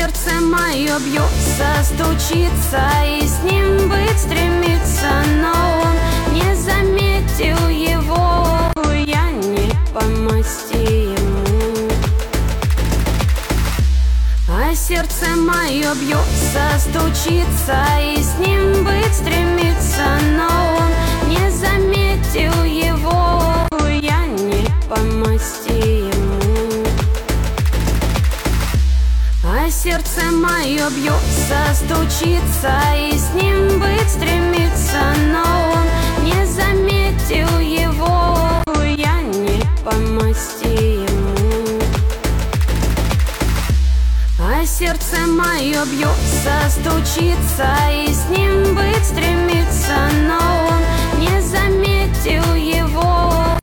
сердце мое бьется, стучится и с ним быть стремится, но он не заметил его, я не по масти ему. А сердце мое бьется, стучится и с ним быть стремится, но он не заметил его, я не по масти ему. А сердце мое бьется, стучится и с ним быть стремится, но он не заметил его, я не по масти ему. А сердце мое бьется, стучится и с ним быть стремится, но он не заметил его.